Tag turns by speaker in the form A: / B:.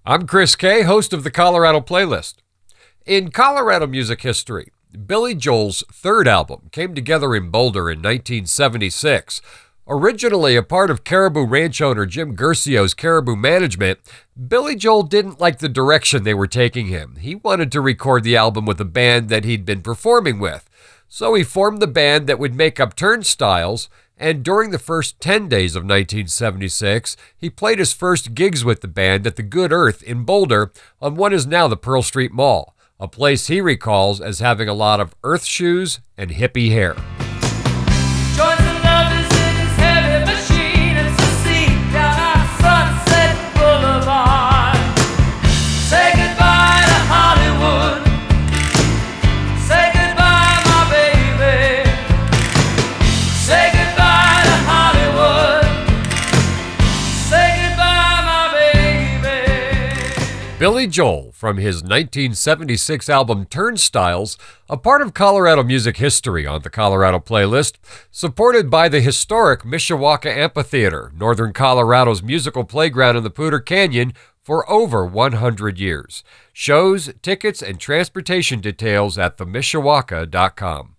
A: I'm Chris Kay, host of the Colorado Playlist. In Colorado music history, Billy Joel's third album came together in Boulder in 1976. Originally a part of Caribou Ranch owner Jim Guercio's Caribou Management, Billy Joel didn't like the direction they were taking him. He wanted to record the album with a band that he'd been performing with. So he formed the band that would make up Turnstiles, and during the first 10 days of 1976, he played his first gigs with the band at the Good Earth in Boulder on what is now the Pearl Street Mall, a place he recalls as having a lot of earth shoes and hippie hair. Billy Joel, from his 1976 album Turnstiles, a part of Colorado music history on the Colorado Playlist, supported by the historic Mishawaka Amphitheater, northern Colorado's musical playground in the Poudre Canyon, for over 100 years. Shows, tickets, and transportation details at themishawaka.com.